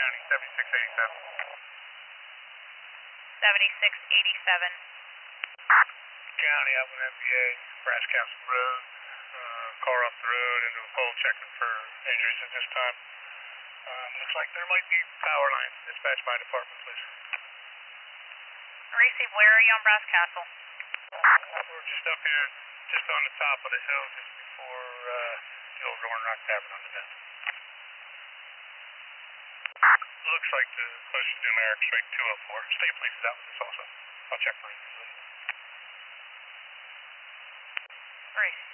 County, 7687. 7687. County, Alvin MBA, Brass Castle Road. Car off the road into a pole, checking for injuries at this time. Looks like there might be power lines. Dispatch my department, please. Receive, where are you on Brass Castle? We're just up here, just on the top of the hill, just before the old Roaring Rock Tavern on the bend. Looks like the closest numeric straight 204. State police is out with us also. I'll check for injuries. Receive.